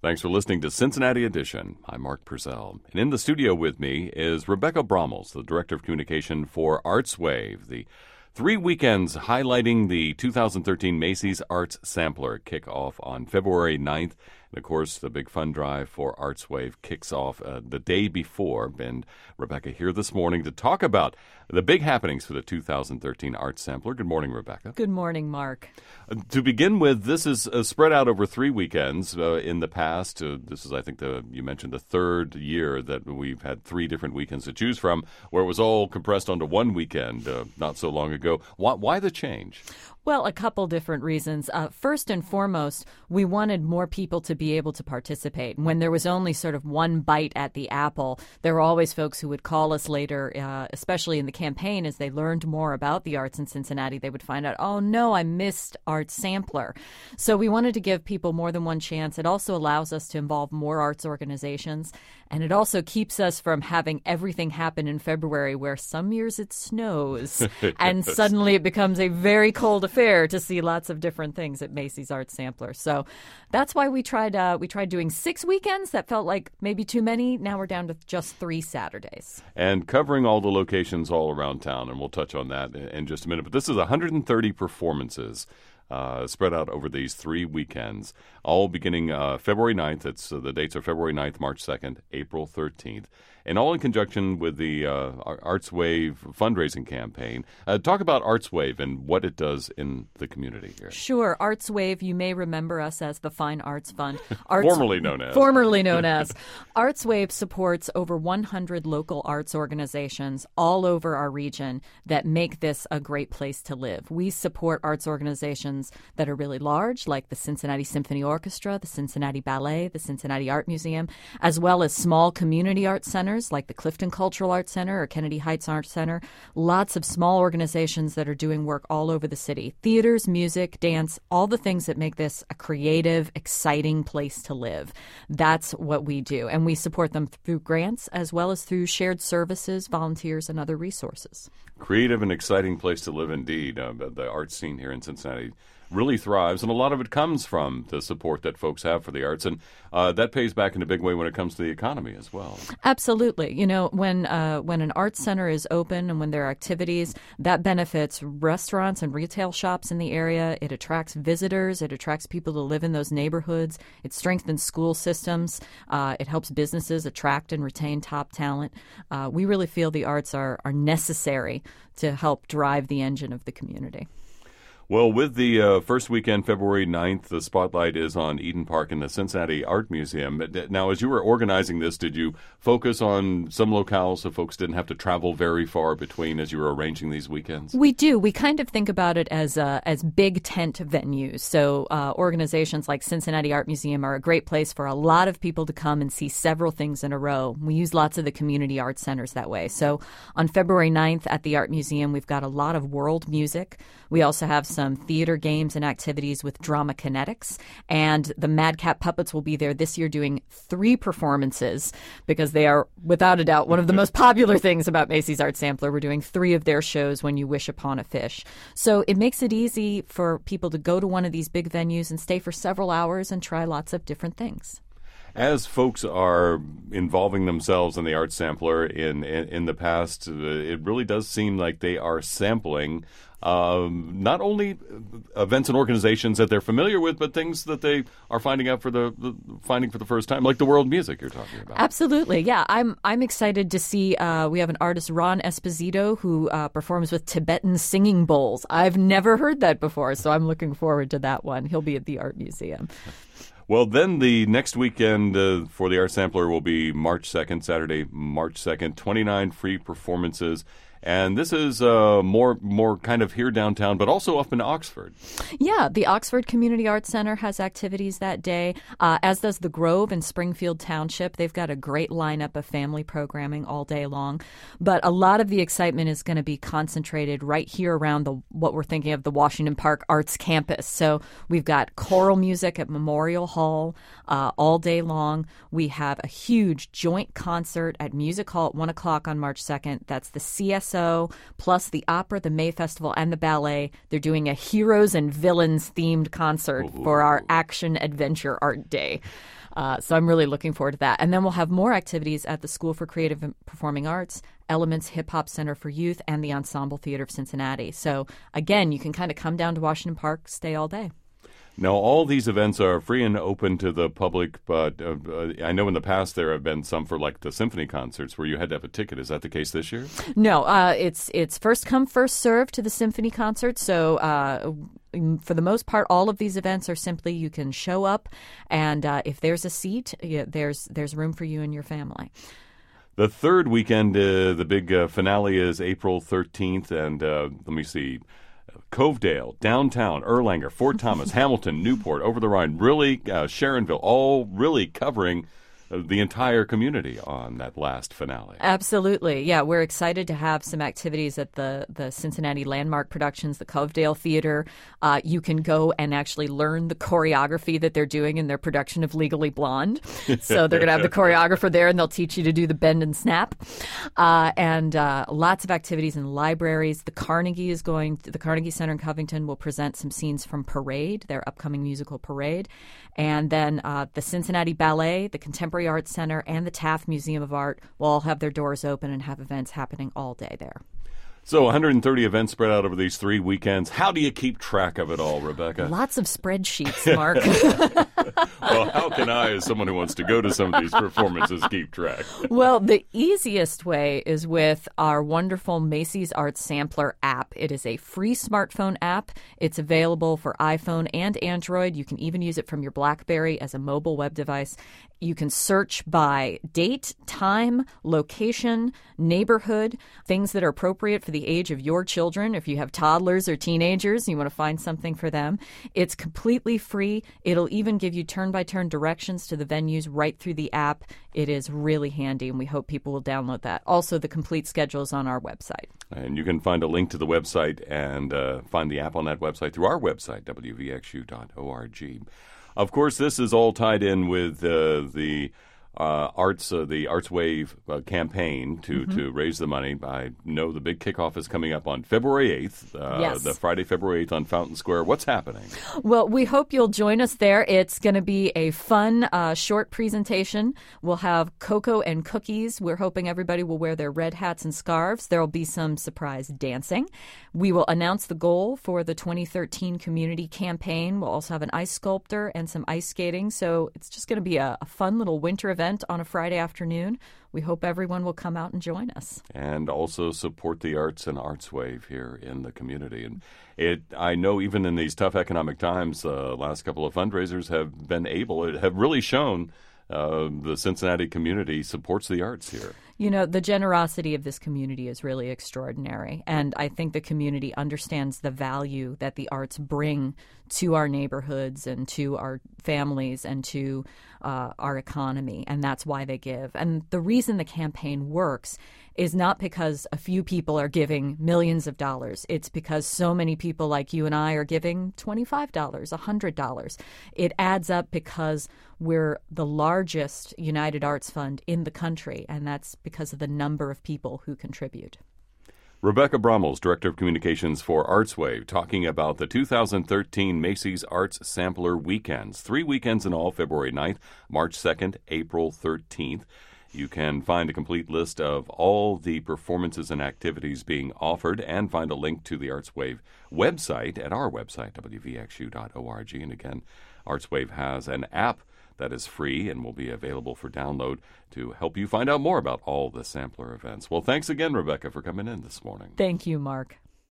Thanks for listening to Cincinnati Edition. I'm Mark Purcell. And in the studio with me is Rebecca Brommels, the Director of Communication for ArtsWave, the 3 weekends highlighting the 2013 Macy's Arts Sampler kick off on February 9th. And, of course, the big fund drive for ArtsWave kicks off the day before. And Rebecca here this morning to talk about the big happenings for the 2013 Arts Sampler. Good morning, Rebecca. Good morning, Mark. To begin with, this is spread out over 3 weekends. In the past, this is, I think, you mentioned the third year that we've had 3 different weekends to choose from, where it was all compressed onto one weekend not so long ago. Why the change? Well, a couple different reasons. First and foremost, we wanted more people to be able to participate. When there was only sort of one bite at the apple, there were always folks who would call us later, especially in the campaign, as they learned more about the arts in Cincinnati. They would find out, oh, no, I missed Arts Sampler. So we wanted to give people more than one chance. It also allows us to involve more arts organizations. And it also keeps us from having everything happen in February, where some years it snows and suddenly it becomes a very cold affair to see lots of different things at Macy's Arts Sampler. So that's why we tried doing 6 weekends. That felt like maybe too many. Now we're down to just 3 Saturdays. And covering all the locations all around town, and we'll touch on that in just a minute. But this is 130 performances spread out over these 3 weekends, all beginning February 9th. The dates are February 9th, March 2nd, April 13th, and all in conjunction with the ArtsWave fundraising campaign. Talk about ArtsWave and what it does in the community here. Sure. ArtsWave, you may remember us as the Fine Arts Fund. Formerly known as. ArtsWave supports over 100 local arts organizations all over our region that make this a great place to live. We support arts organizations that are really large, like the Cincinnati Symphony Orchestra, the Cincinnati Ballet, the Cincinnati Art Museum, as well as small community art centers like the Clifton Cultural Arts Center or Kennedy Heights Arts Center. Lots of small organizations that are doing work all over the city. Theaters, music, dance, all the things that make this a creative, exciting place to live. That's what we do. And we support them through grants as well as through shared services, volunteers, and other resources. Creative and exciting place to live indeed. The art scene here in Cincinnati really thrives, and a lot of it comes from the support that folks have for the arts, and that pays back in a big way when it comes to the economy as well. Absolutely. You know, when an arts center is open and when there are activities, that benefits restaurants and retail shops in the area. It attracts visitors. It attracts people to live in those neighborhoods. It strengthens school systems. It helps businesses attract and retain top talent. We really feel the arts are necessary to help drive the engine of the community. Well, with the first weekend, February 9th, the spotlight is on Eden Park and the Cincinnati Art Museum. Now, as you were organizing this, did you focus on some locales so folks didn't have to travel very far between as you were arranging these weekends? We do. We kind of think about it as big tent venues. So organizations like Cincinnati Art Museum are a great place for a lot of people to come and see several things in a row. We use lots of the community art centers that way. So on February 9th at the Art Museum, we've got a lot of world music. We also have some theater games and activities with Drama Kinetics, and the Madcap Puppets will be there this year doing 3 performances because they are, without a doubt, one of the most popular things about Macy's Art Sampler. We're doing 3 of their shows, When You Wish Upon a Fish. So it makes it easy for people to go to one of these big venues and stay for several hours and try lots of different things. As folks are involving themselves in the Art Sampler in the past, it really does seem like they are sampling not only events and organizations that they're familiar with, but things that they are finding out for the first time, like the world music you're talking about. Absolutely, yeah. I'm excited to see. We have an artist, Ron Esposito, who performs with Tibetan singing bowls. I've never heard that before, so I'm looking forward to that one. He'll be at the Art Museum. Well, then the next weekend for the Art Sampler will be March 2nd, Saturday, March 2nd, 29 free performances. And this is more kind of here downtown, but also up in Oxford. Yeah, the Oxford Community Arts Center has activities that day, as does the Grove in Springfield Township. They've got a great lineup of family programming all day long. But a lot of the excitement is going to be concentrated right here around what we're thinking of the Washington Park Arts Campus. So we've got choral music at Memorial Hall all day long. We have a huge joint concert at Music Hall at 1 o'clock on March 2nd. That's the CSO, plus the opera, the May Festival, and the ballet. They're doing a heroes and villains themed concert for our action adventure art day. So I'm really looking forward to that. And then we'll have more activities at the School for Creative and Performing Arts, Elements Hip Hop Center for Youth, and the Ensemble Theater of Cincinnati. So again, you can kind of come down to Washington Park, stay all day. Now, all these events are free and open to the public, but I know in the past there have been some for like the symphony concerts where you had to have a ticket. Is that the case this year? No, it's first come, first served to the symphony concerts. So for the most part, all of these events are simply you can show up, and if there's a seat, there's room for you and your family. The third weekend, the big finale is April 13th, and let me see. Covedale, downtown, Erlanger, Fort Thomas, Hamilton, Newport, Over the Rhine, really Sharonville, all really covering the entire community on that last finale. Absolutely. Yeah, we're excited to have some activities at the Cincinnati Landmark Productions, the Covedale Theater. You can go and actually learn the choreography that they're doing in their production of Legally Blonde. So they're going to have the choreographer there, and they'll teach you to do the bend and snap. And lots of activities in libraries. The Carnegie Center in Covington will present some scenes from Parade, their upcoming musical Parade. And then the Cincinnati Ballet, the Contemporary Arts Center, and the Taft Museum of Art will all have their doors open and have events happening all day there. So 130 events spread out over these 3 weekends. How do you keep track of it all, Rebecca? Lots of spreadsheets, Mark. Well, how can I, as someone who wants to go to some of these performances, keep track? Well, the easiest way is with our wonderful Macy's Arts Sampler app. It is a free smartphone app. It's available for iPhone and Android. You can even use it from your BlackBerry as a mobile web device. You can search by date, time, location, neighborhood, things that are appropriate for the age of your children. If you have toddlers or teenagers, you want to find something for them. It's completely free. It'll even give you turn-by-turn directions to the venues right through the app. It is really handy, and we hope people will download that. Also, the complete schedule is on our website. And you can find a link to the website and find the app on that website through our website, wvxu.org. Of course, this is all tied in with the Arts Wave campaign to raise the money. I know the big kickoff is coming up on February 8th, yes. The Friday, February 8th on Fountain Square. What's happening? Well, we hope you'll join us there. It's going to be a fun, short presentation. We'll have cocoa and cookies. We're hoping everybody will wear their red hats and scarves. There will be some surprise dancing. We will announce the goal for the 2013 community campaign. We'll also have an ice sculptor and some ice skating. So it's just going to be a fun little winter event on a Friday afternoon. We hope everyone will come out and join us. And also support the arts and Arts Wave here in the community. And I know even in these tough economic times, last couple of fundraisers have really shown the Cincinnati community supports the arts here. You know, the generosity of this community is really extraordinary. And I think the community understands the value that the arts bring to our neighborhoods and to our families and to our economy. And that's why they give. And the reason the campaign works is not because a few people are giving millions of dollars. It's because so many people like you and I are giving $25, $100. It adds up because we're the largest United Arts Fund in the country, and that's because of the number of people who contribute. Rebecca Brommels, Director of Communications for ArtsWave, talking about the 2013 Macy's Arts Sampler Weekends. 3 weekends in all, February 9th, March 2nd, April 13th. You can find a complete list of all the performances and activities being offered and find a link to the ArtsWave website at our website, wvxu.org. And again, ArtsWave has an app that is free and will be available for download to help you find out more about all the sampler events. Well, thanks again, Rebecca, for coming in this morning. Thank you, Mark.